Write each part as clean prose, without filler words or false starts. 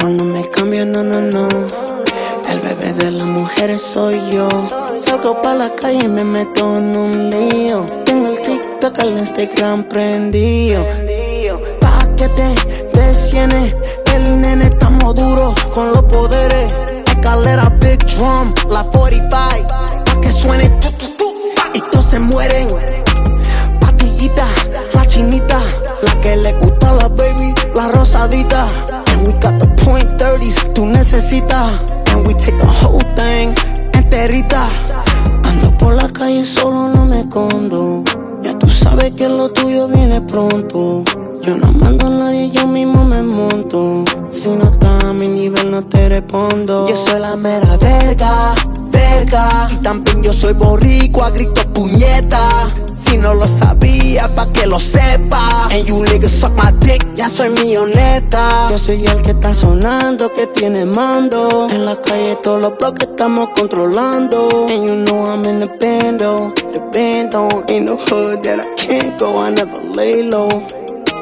pero no me cambio, no, no, no. El bebé de las mujeres soy yo. Salgo pa' la calle y me meto en un lío. Tengo el TikTok, el Instagram prendido. Pa' que te descienes, el nene estamos duros con los poderes. Escalera Big Drum, la 45, pa' que suene tu, tu, tu, y todos se mueren. Patillita, la chinita, la que le gusta a la baby, la rosadita. And we got the .30s, tú necesitas. And we take the whole thing enterita. Ando por la calle solo, no me escondo. Ya tú sabes que lo tuyo viene pronto. Yo no mando a nadie, yo mismo me monto. Si no estás a mi nivel no te respondo. Yo soy la mera verga, verga. Y también yo soy boricua, grito puñeta. Si no lo sabía, pa' que lo sepa. And you niggas suck my dick, ya soy milloneta. Yo soy el que está sonando, que tiene mando. En la calle todos los bloques estamos controlando. And you know I'm in the bando. The bando ain't no hood that I can't go, I never lay low.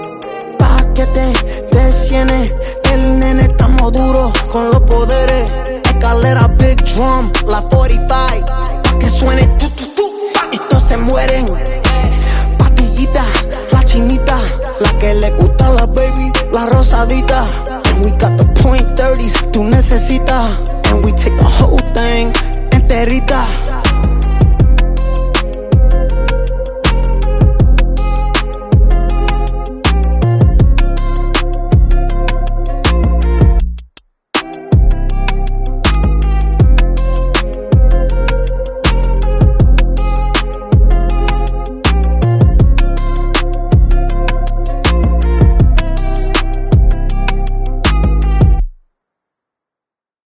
Pa' que te descienes, el nene estamos duros con los poderes.